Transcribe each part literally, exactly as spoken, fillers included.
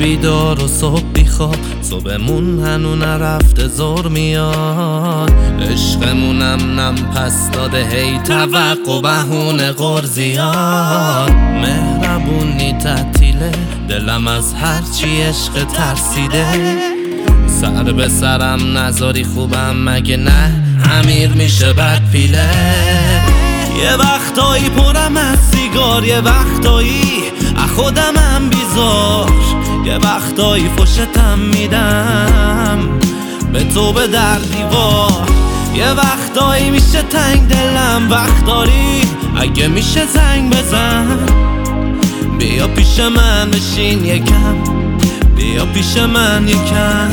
بیدار و صبح بیخواب، صبحمون هنو نرفته زور میاد. عشقمونم نم پس داده هی توقع بهونه غر زیاد. مهربونی تعطیله دلم از هرچی عشق ترسیده. سر به سرم نذاری خوبم مگه نه امیر میشه بد پیله. یه وقتایی پرم از سیگار، یه وقتایی از خودمم بیزار، یه وقتایی فشتم میدم به تو به در دیوار. یه وقتایی میشه تنگ دلم، وقت داری اگه میشه زنگ بزن. بیا پیش من بشین یکم، بیا پیش من یکم.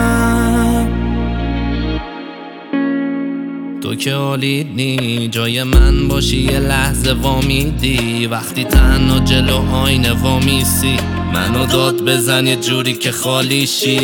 تو که عالیت نی جای من باشی یه لحظه وامیدی. وقتی تنها جلو آینه وامیسی منو داد بزن یه جوری که خالی شی.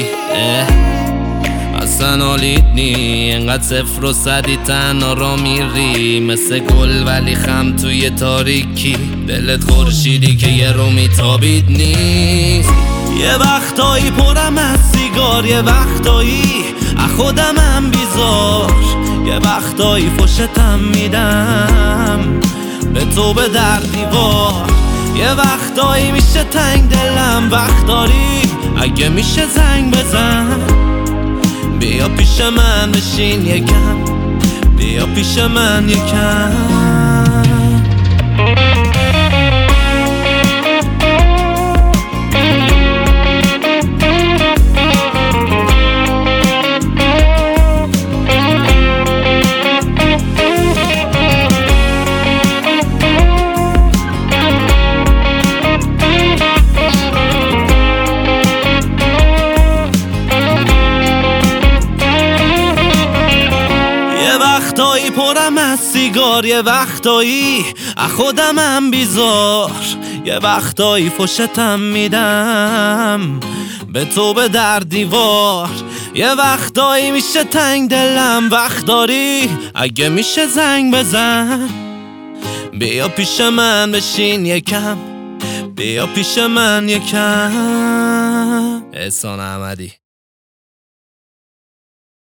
اصلا عالیت نی انقدر صفر و صدی تنها را میری، مثل گل ولی خم توی تاریکی. دلت خورشیدی که یه رو میتابید نیست. یه وقتایی پرم از سیگار، یه وقتایی از خودمم بیزار، یه وقتایی فشتم میدم به تو به در دیوار. یه وقتایی میشه تنگ دلم، وقت داری اگه میشه زنگ بزن. بیا پیش من بشین یکم، بیا پیش من یکم. وقتایی پرم از سیگار، یه وقتایی از خودمم بیزار، یه وقتایی فشتم میدم به تو به در دیوار. یه وقتایی میشه تنگ دلم، وقت داری اگه میشه زنگ بزن. بیا پیش من بشین یکم، بیا پیش من یکم. احسان احمدی.